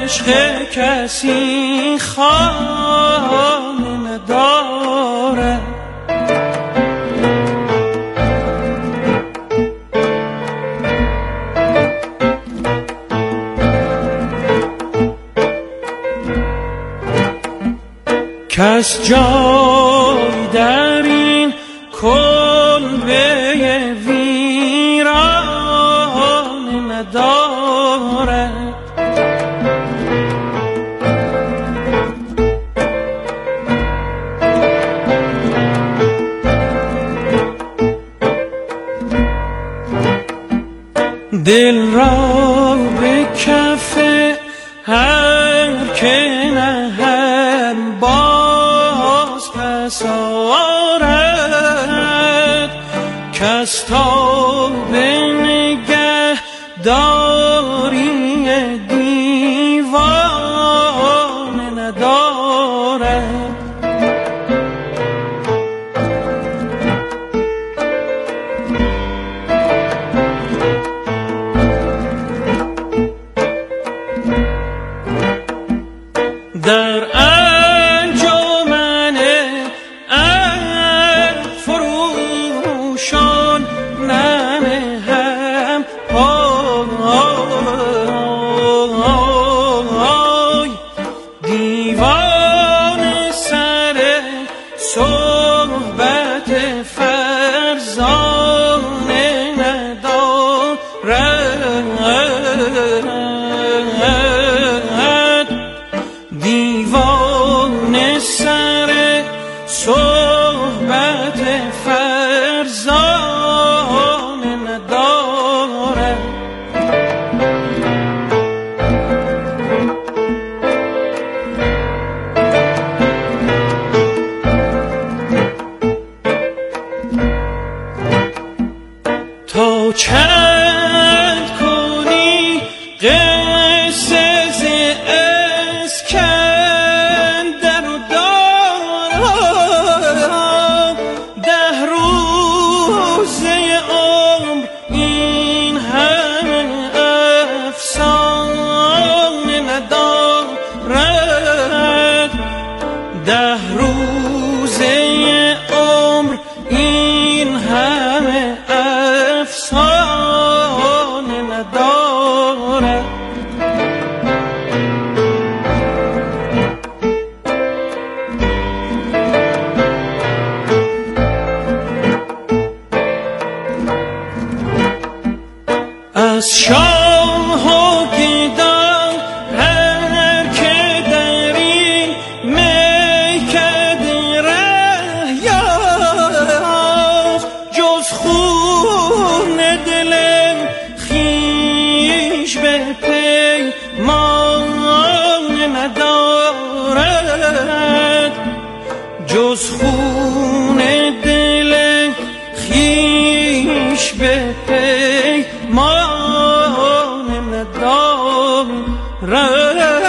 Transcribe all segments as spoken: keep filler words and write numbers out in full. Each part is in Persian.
عشق کسی خانه نداره، کس جای در این کلبه ویران نداره. دل را به کف هر که نهم باز پس آرد، کس تا به نگه داری دیوانه ندارد. در انجمن افروشان ننهم پای، دیوان سر صحبت فرزانه ندارد، دیوان سر صحبت فرزانه ندارد. تا چند کنی قصه ز اسکندر و دارم، ده روزه عمر این همه افسانه ندارد، ده روزه عمر این همه افسانه ندارد. از شاه و گدان هر که در این میکده ره یافت، جز خون دل خویش به پیمانه ندارد، جز خون دل خویش به پیمانه ندارد.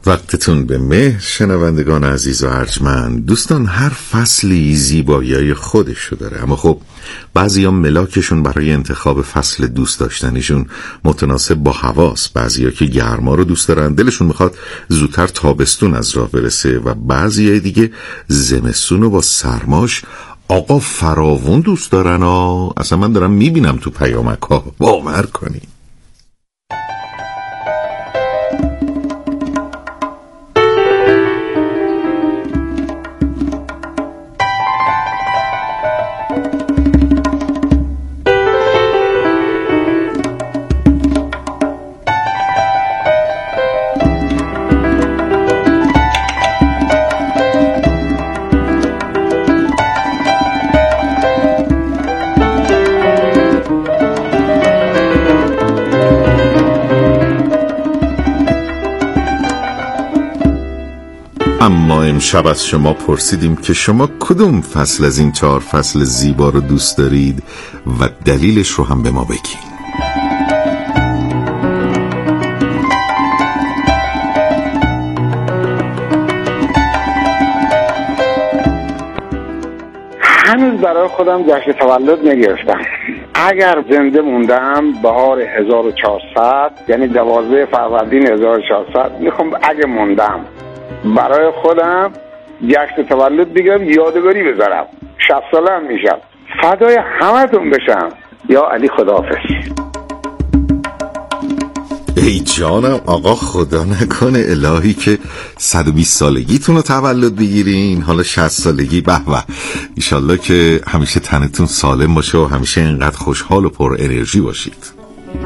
وقتتون به مهر شنوندگان عزیز و ارجمند. دوستان، هر فصلی زیبایی‌های خودشو داره، اما خب بعضیا ملاکشون برای انتخاب فصل دوست داشتنیشون متناسب با هواست. بعضیا که گرما رو دوست دارن، دلشون میخواد زودتر تابستون از راه برسه، و بعضیا دیگه زمستون رو با سرماش آقا فراوون دوست دارن. ها اصلا من دارم میبینم تو پیامک ها، باور کنی. اما امشب از شما پرسیدیم که شما کدوم فصل از این چهار فصل زیبا رو دوست دارید و دلیلش رو هم به ما بگین. هنوز برای خودم جشن تولد نگرفتم. اگر زنده موندم بهار هزار و چهارصد، یعنی دوازده فروردین هزار و چهارصد میخوام اگه موندم برای خودم جشن تولد بگم، یادگاری بذارم. شصت ساله هم میشم. فدای همتون بشم. یا علی، خداحافظ. ای جانم آقا، خدا نکنه الهی که صد و بیست سالگیتون رو تولد بگیرین، حالا شصت سالگی. به به، ایشالله که همیشه تنتون سالم باشه و همیشه اینقدر خوشحال و پر انرژی باشید.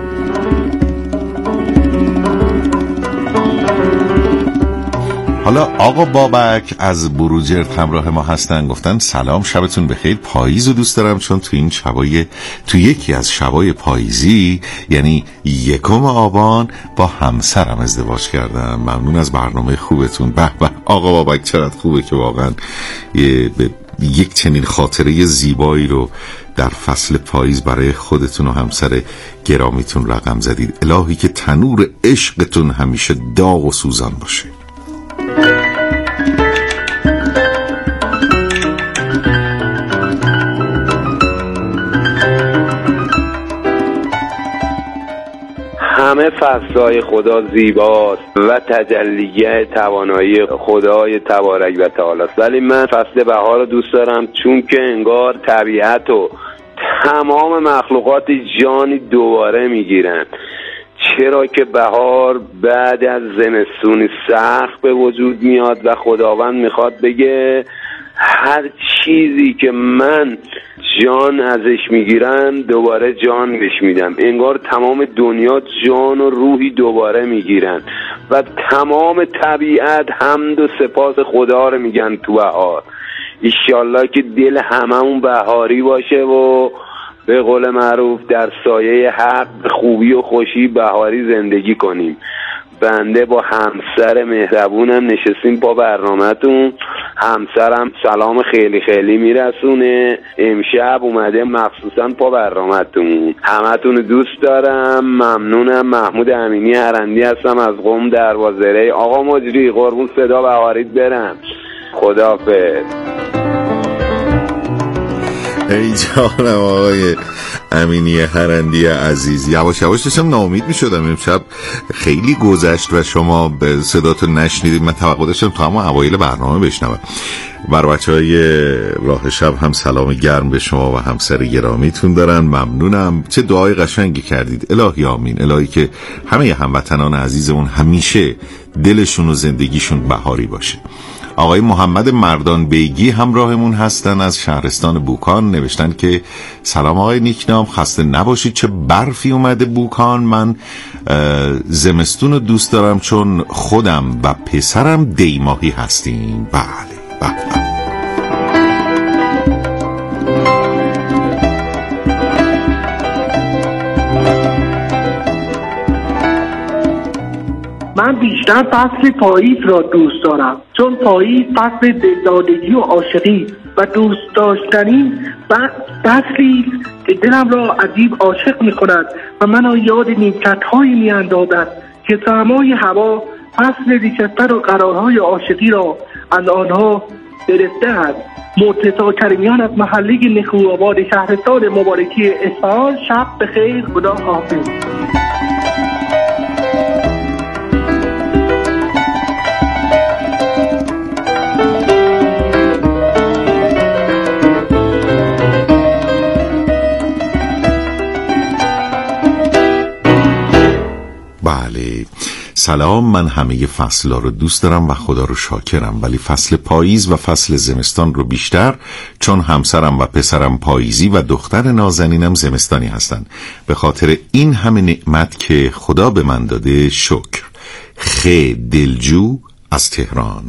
حالا آقا بابک از بروجرد همراه ما هستن، گفتن سلام، شبتون بخیر. پاییز رو دوست دارم چون تو این شبای تو یکی از شبای پاییزی، یعنی یکم آبان، با همسرم ازدواج کردم. ممنون از برنامه خوبتون. به به آقا بابک، چقدر خوبه که واقعا یک چنین خاطره زیبایی رو در فصل پاییز برای خودتون و همسر گرامیتون رقم زدید. الهی که تنور عشقتون همیشه داغ و سوزان باشه. همه فصلهای خدا زیباست و تجلیه توانایی خدای تبارک و تعالی است، ولی من فصل بهار رو دوست دارم چون که انگار طبیعت و تمام مخلوقات جانی دوباره میگیرن. چرا که بهار بعد از زمستونی سخت به وجود میاد و خداوند میخواد بگه هر چیزی که من جان ازش میگیرن دوباره جان بهش میدم. انگار تمام دنیا جان و روحی دوباره میگیرن و تمام طبیعت حمد و سپاس خدا رو میگن تو بهار. ایشالله که دل هممون بهاری باشه و به قول معروف در سایه حق خوبی و خوشی بهاری زندگی کنیم. بنده با همسر مهربونم نشستیم با برنامه‌تون. همسرم سلام خیلی خیلی میرسونه. امشب اومده مخصوصا با برنامه‌تون. همتون دوست دارم. ممنونم. محمود امینی هرندی هستم از قم دروازه. آقا مجری قربون صدا بهاریت برم. خداحافظ. ای جانم آقای امینی هرندی عزیز، یواش یواش داشتم ناامید می شدم. امشب خیلی گذشت و شما به صداتو نشنیدید. من توقع داشتم تو همون اوایل برنامه بشنوم. بر بچه های راه شب هم سلام گرم به شما و همسر گرامیتون دارن. ممنونم. چه دعای قشنگی کردید. الهی آمین. الهی که همه هموطنان عزیزمون همیشه دلشون و زندگیشون بهاری باشه. آقای محمد مردان بیگی همراهمون هستن از شهرستان بوکان. نوشتن که سلام آقای نیکنام، خسته نباشید. چه برفی اومده بوکان. من زمستون رو دوست دارم چون خودم و پسرم دیماهی هستیم. بله بله. من بیشتر فصل پاییز را دوست دارم چون پاییز فصل دلدادگی و عاشقی و دوست داشتنی فصلی که دلم را عجیب عاشق می کند و منو یاد نیمکت‌هایی می اندازد که سرمای هوا فصل ریشستر و قرارهای عاشقی را از آنها گرفته است. مرتضی کریمیان از محله نکوآباد شهرستان مبارکی اصفهان. شب بخیر، خدا حافظ. بله، سلام. من همه فصل‌ها رو دوست دارم و خدا رو شاکرم، ولی فصل پاییز و فصل زمستان رو بیشتر، چون همسرم و پسرم پاییزی و دختر نازنینم زمستانی هستن. به خاطر این همه نعمت که خدا به من داده شکر. خی دلجو از تهران.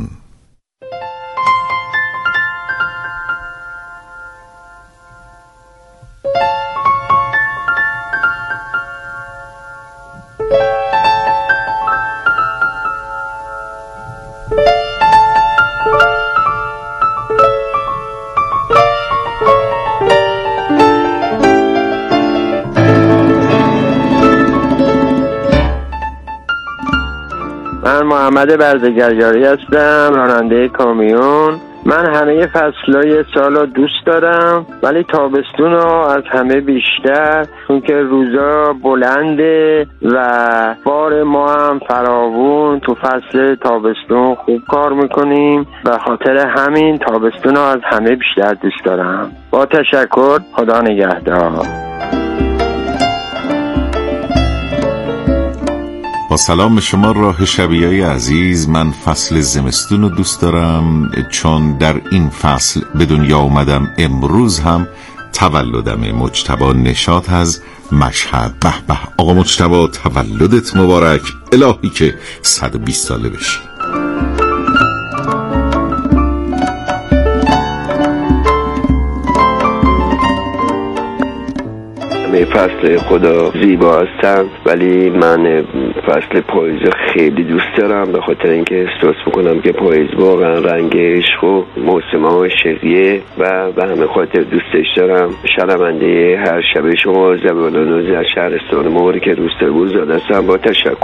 من محمد بردگریاری هستم، راننده کامیون. من همه فصلهای سال رو دوست دارم، ولی تابستون رو از همه بیشتر، چون که روزا بلنده و بار ما هم فراوون. تو فصل تابستون خوب کار میکنیم، به خاطر همین تابستون رو از همه بیشتر دوست دارم. با تشکر، خدا نگهدار. با سلام به شما راه شبیه‌های عزیز. من فصل زمستون رو دوست دارم، چون در این فصل به دنیا اومدم. امروز هم تولدم. مجتبی نشاط از مشهد. به به آقا مجتبی، تولدت مبارک. الهی که صد و بیست ساله بشی. فصل خدا زیبا هستم، ولی من فصل پاییز خیلی دوست دارم، به خاطر اینکه احساس میکنم که پاییز واقعا رنگ عشق و موسم عاشقیه و به همه خاطر دوستش دارم. شنونده هر شب شما زبانانوزی از شهرستان مبارک روستا گلزار هستم. با تشکر.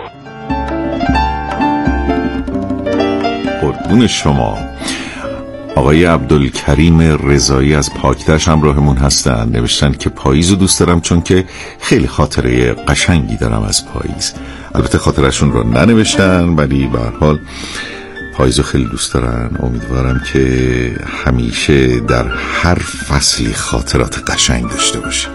قربون شما. آقای عبدالکریم رضایی از پاکدشت همراهمون هستن. نوشتن که پاییز رو دوست دارم چون که خیلی خاطره قشنگی دارم از پاییز. البته خاطرشون رو ننوشتن، ولی به هر حال پاییز رو خیلی دوست دارن. امیدوارم که همیشه در هر فصلی خاطرات قشنگ داشته باشی.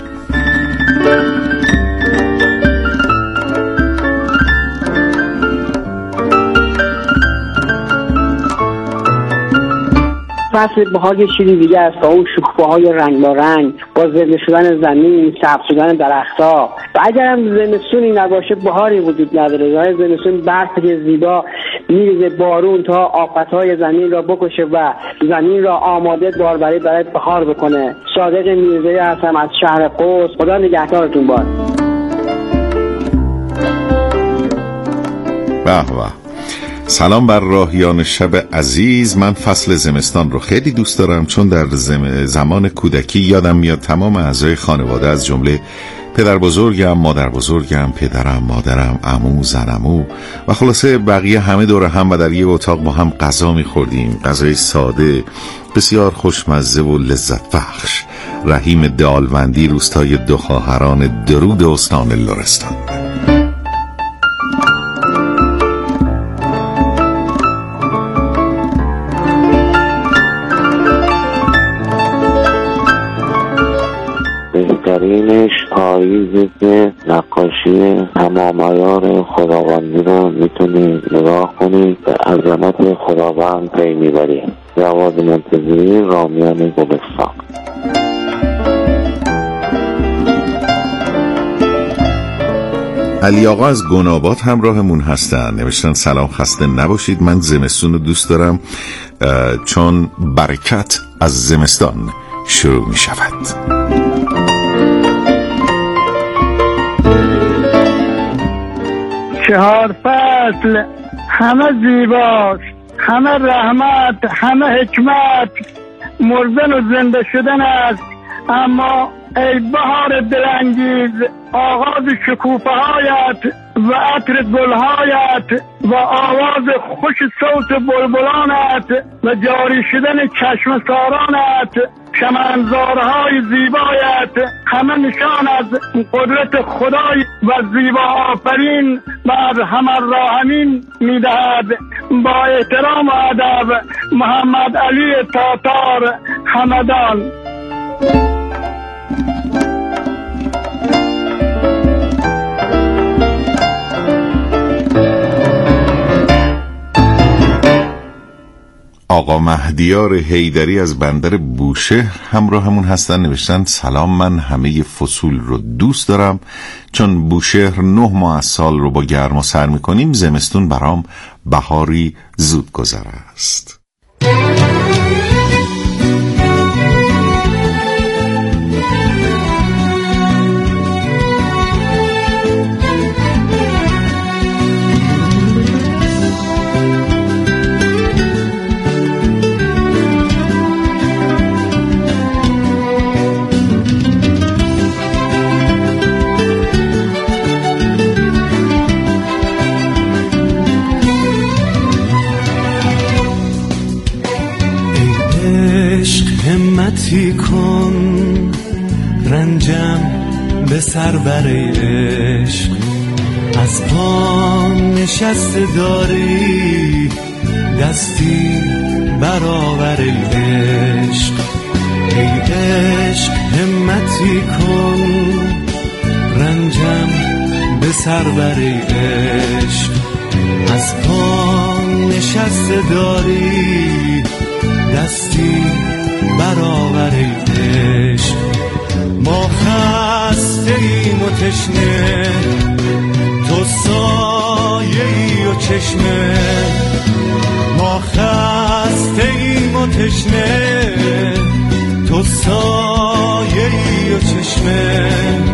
فصل بهار یه چیزی دیگه است، با اون شکوفه‌های رنگ با رنگ، با زنده شدن زمین، سبز شدن درخت‌ها. و اگرم زمستونی نباشه بهاری وجود نداره. های زمستون برف زیبا میریزه، بارون تا آفت‌های زمین را بکشه و زمین را آماده باربری برای بهار بکنه. صادق میرزایی هستم از شهر قوس. خدا نگهدارتون باد. به به. سلام بر راهیان شب عزیز. من فصل زمستان رو خیلی دوست دارم، چون در زم... زمان کودکی یادم میاد تمام اعضای خانواده، از جمله پدر بزرگم، مادر بزرگم، پدرم، مادرم، عمو، زنمو و خلاصه بقیه همه دور هم و در یه اتاق با هم غذا میخوردیم. غذای ساده بسیار خوشمزه و لذت بخش. رحیم دالوندی، روستای دو خواهران، درود استان لرستان. بهترینش پاییزه که نقاشی تمام عیار خداوندی رو میتونی نگاه کنی، به عظمت خداوند پی میبری. جواد منتظری، رامیان گلستان. علی آقا از گناباد همراهمون هستن. نوشتن سلام، خسته نباشید. من زمستون رو دوست دارم چون برکت از زمستان شروع می شود. چهار فصل همه زیباست، همه رحمت، همه حکمت، مردن و زنده شدن است. اما ای بهار دلانگیز، آغاز شکوفه‌هایت و عطر گلهایت و آواز خوش صوت بلبلانت و جاری شدن چشم سارانت، چمنزارهای زیبایت، همه نشان از قدرت خدای و زیبا آفرین و ارحم الراحمین می‌دهد. با احترام و ادب، محمد علی تاتار، همدان. آقا مهدیار حیدری از بندر بوشهر همراهمون هستن. نوشتن سلام، من همه فصول رو دوست دارم، چون بوشهر نه ماه از سال رو با گرما سر میکنیم، زمستون برام بهاری زود گذر است. همتی کن رنجم به سر بر عشق، از پا نشسته داری دستی برآور عشق. ای عشق همتی کن رنجم به سر بر عشق، از پا نشسته داری دستی برآور عشق. ما خسته ایم و تشنه، تو سایه ای و چشمه. ما خسته ایم و تشنه، تو سایه ای و چشمه.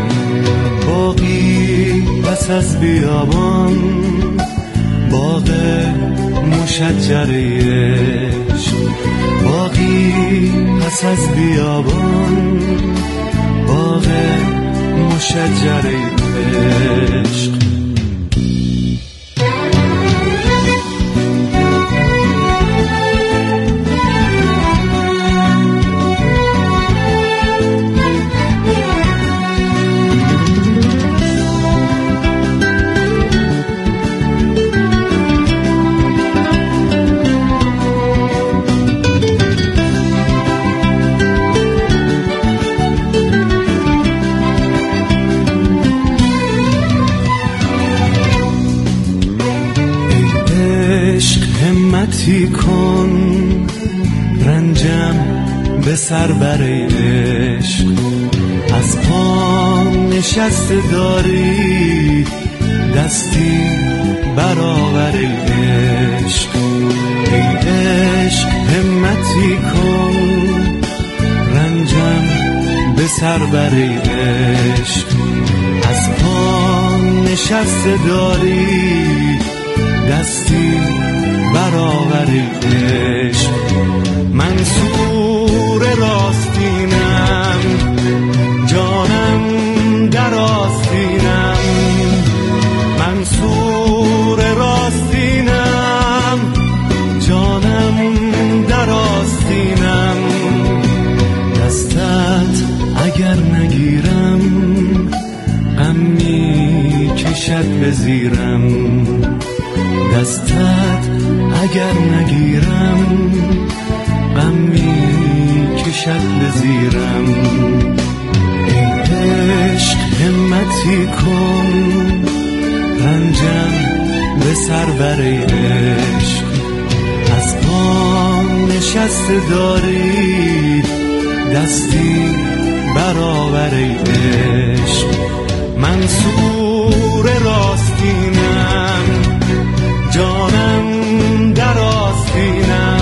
باقی پس از بیابان، باغ مشجر عشق. باقی پس از بیابان، باغ مشجر عشق. همتی کن رنجم به سر بر عشق، از پا نشسته داری دستی برآور عشق. ای عشق همتی کن رنجم به سر بر عشق، از پا نشسته داری دستی برآور عشق. منصور راستینم، جانم در آستینم. منصور راستینم، جانم در آستینم. دستت اگر نگیرم، غم می کشد به زیرم. دستت اگر نگیرم، غم می کشد به زیرم. ای عشق همتی کن رنجم به سر بر عشق، از پا نشسته داری دستی برآور عشق. منصور راستینم، جانم در آستینم.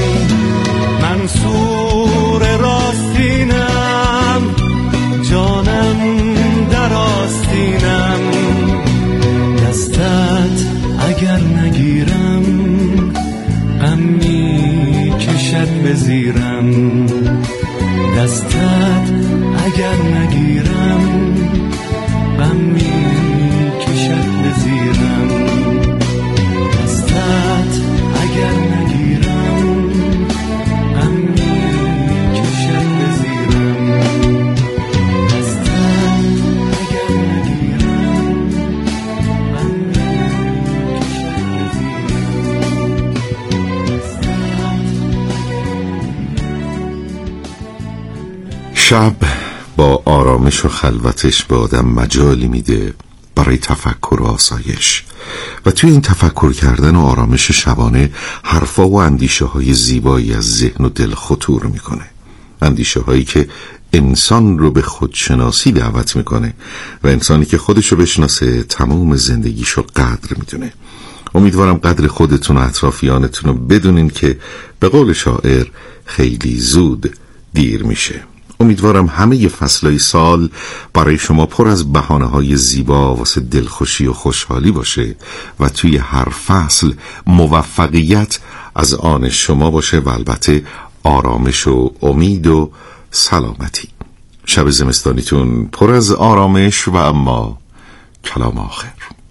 منصور راستینم، جانم در آستینم. دستت اگر نگیرم، غم می کشد به زیرم. دستت اگر نگیرم غم میکشد به زیرم دستت اگر نگیرم غم میکشد به زیرم دستت اگر نگیرم غم میکشد به زیرم شب با آرامش و خلوتش به آدم مجالی میده برای تفکر و آسایش و توی این تفکر کردن و آرامش شبانه حرفا و اندیشه های زیبایی از ذهن و دل خطور میکنه، اندیشه هایی که انسان رو به خودشناسی دعوت میکنه و انسانی که خودش رو بشناسه تمام زندگیشو قدر میدونه. امیدوارم قدر خودتون و اطرافیانتون رو بدونین که به قول شاعر خیلی زود دیر میشه. امیدوارم همه فصلهای سال برای شما پر از بهانه‌های زیبا واسه دلخوشی و خوشحالی باشه و توی هر فصل موفقیت از آن شما باشه و البته آرامش و امید و سلامتی. شب زمستانیتون پر از آرامش و اما کلام آخر.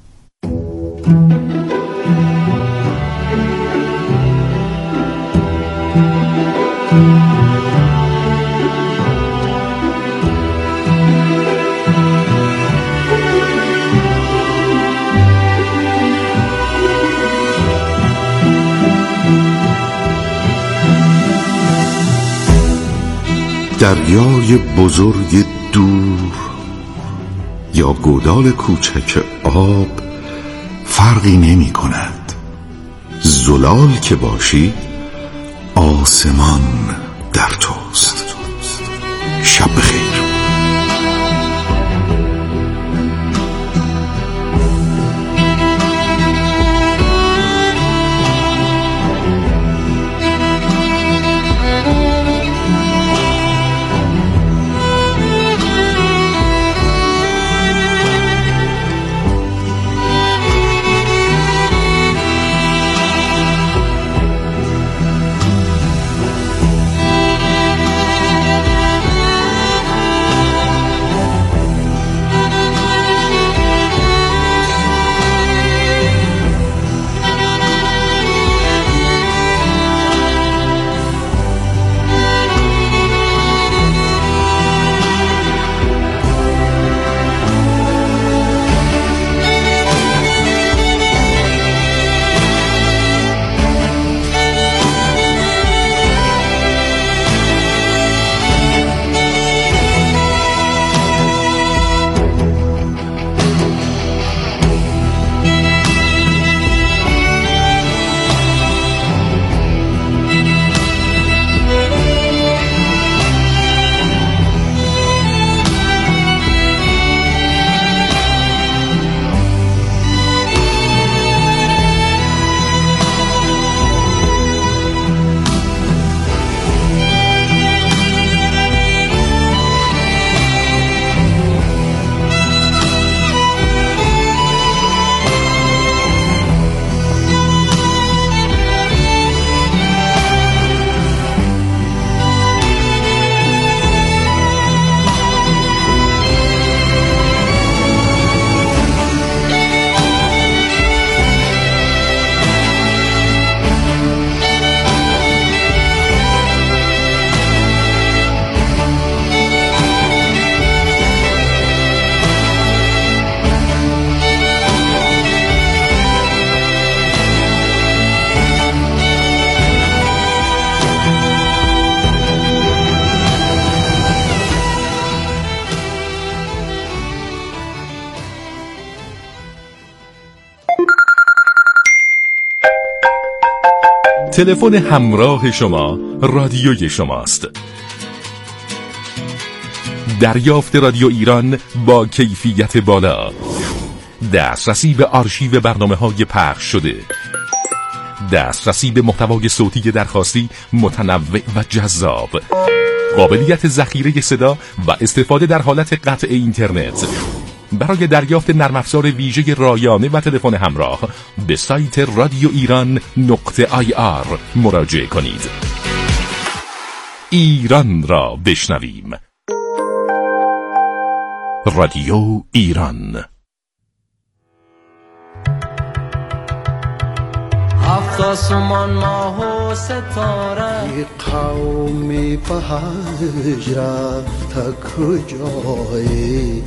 دریای بزرگ دور یا گودال کوچک آب فرقی نمی کند. زلال که باشی آسمان در توست. شب بخیر. تلفن همراه شما رادیوی شماست. دریافت رادیو ایران با کیفیت بالا، دسترسی به آرشیو برنامه‌های پخش شده، دسترسی به محتوای صوتی درخواستی متنوع و جذاب، قابلیت ذخیره صدا و استفاده در حالت قطع اینترنت. برای دریافت نرم افزار ویژه رایانه و تلفن همراه به سایت رادیو ایران نقطه آی آر مراجعه کنید. ایران را بشنویم. رادیو ایران. هفت آسمان ماه و ستاره ای قومی به حج رفته کجایی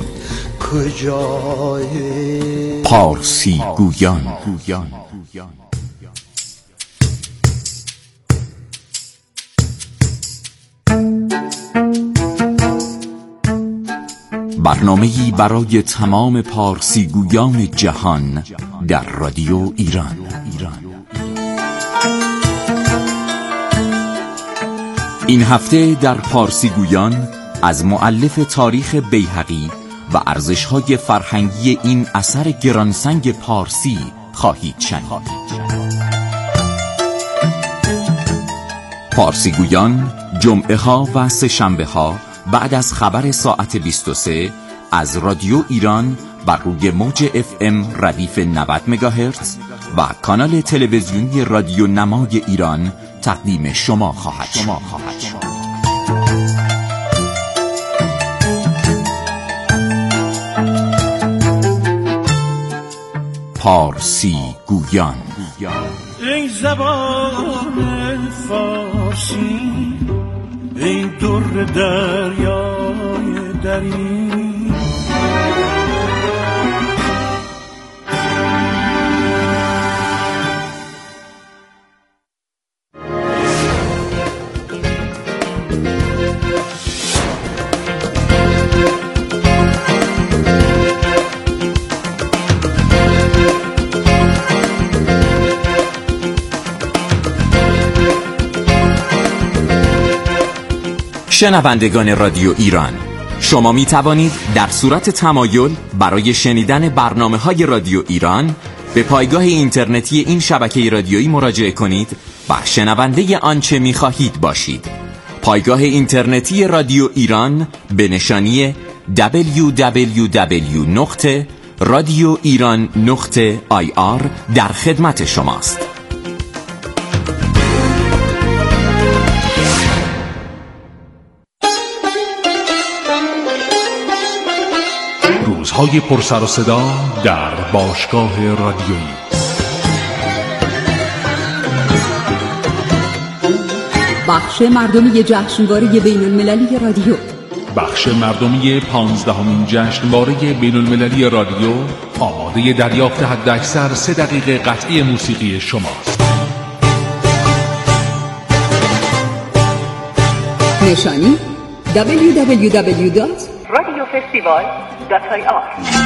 کجایی پارسی گویان. برنامه‌ای برای تمام پارسی گویان جهان در رادیو ایران. این هفته در پارسی گویان از مؤلف تاریخ بیهقی و ارزش‌های فرهنگی این اثر گرانسنگ پارسی خواهید شنید. پارسی گویان جمعه ها و سه شنبه ها بعد از خبر ساعت بیست و سه از رادیو ایران بر روی موج اف ام ردیف نود مگاهرتز و کانال تلویزیونی رادیو نمای ایران تقدیم شما خواهد شما خواهد شما. پارسی گویان. ای زبان فارسی ای در دریای دری شنوندگان رادیو ایران، شما می توانید در صورت تمایل برای شنیدن برنامه‌های رادیو ایران به پایگاه اینترنتی این شبکه رادیویی مراجعه کنید و شنونده آنچه می خواهید باشید. پایگاه اینترنتی رادیو ایران به نشانی دبلیو دبلیو دبلیو نقطه رادیو ایران نقطه آی آر در خدمت شماست. روزهای پر سر و صدا در باشگاه رادیویی. بخش مردمی جشنواره بین المللی رادیو. بخش مردمی پانزدهمین جشنواره بین المللی رادیو آماده دریافت حداکثر سه دقیقه قطعی موسیقی شماست. نشانی دبلیو دبلیو دبلیو دات رادیو فستیوال دات آی آر.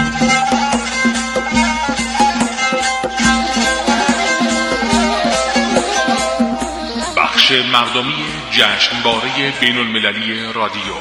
بخش مردمی جشنواره بین المللی رادیو.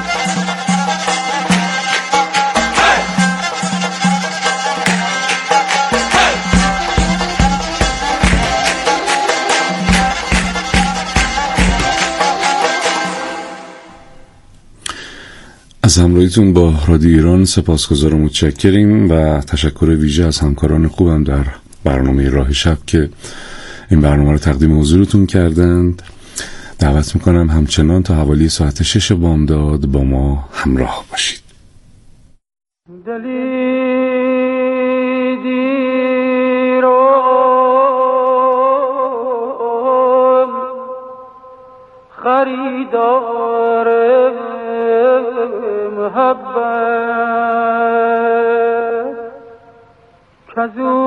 از همراهیتون با رادیو ایران سپاسگزار و متشکریم و تشکر ویژه از همکاران خوبم در برنامه راه شب که این برنامه رو تقدیم حضورتون کردند. دعوت میکنم همچنان تا حوالی ساعت شش بامداد با ما همراه باشید. دلی دیرم خریدار محبت کزو